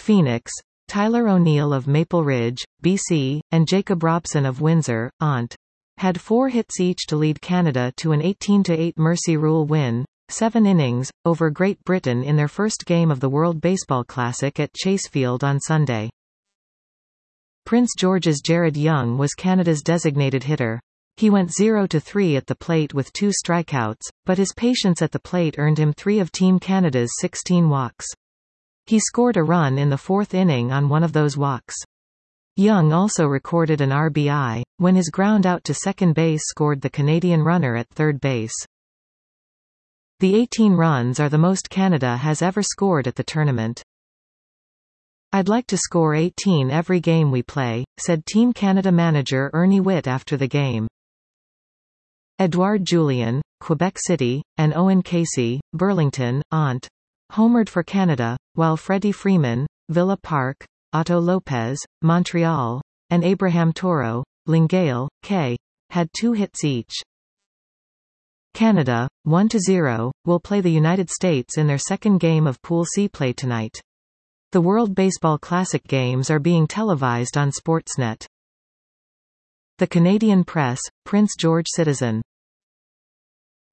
Phoenix, Tyler O'Neill of Maple Ridge, BC, and Jacob Robson of Windsor, Ont. Had 4 hits each to lead Canada to an 18-8 Mercy Rule win, 7 innings, over Great Britain in their first game of the World Baseball Classic at Chase Field on Sunday. Prince George's Jared Young was Canada's designated hitter. He went 0-3 at the plate with 2 strikeouts, but his patience at the plate earned him 3 of Team Canada's 16 walks. He scored a run in the 4th inning on one of those walks. Young also recorded an RBI, when his ground out to second base scored the Canadian runner at third base. The 18 runs are the most Canada has ever scored at the tournament. "I'd like to score 18 every game we play," said Team Canada manager Ernie Whitt after the game. Edouard Julien, Quebec City, and Owen Casey, Burlington, Ont. Homered for Canada, while Freddie Freeman, Villa Park, Otto Lopez, Montreal, and Abraham Toro, Lingale, K. had 2 hits each. Canada, 1-0, will play the United States in their second game of Pool C play tonight. The World Baseball Classic games are being televised on Sportsnet. The Canadian Press, Prince George Citizen.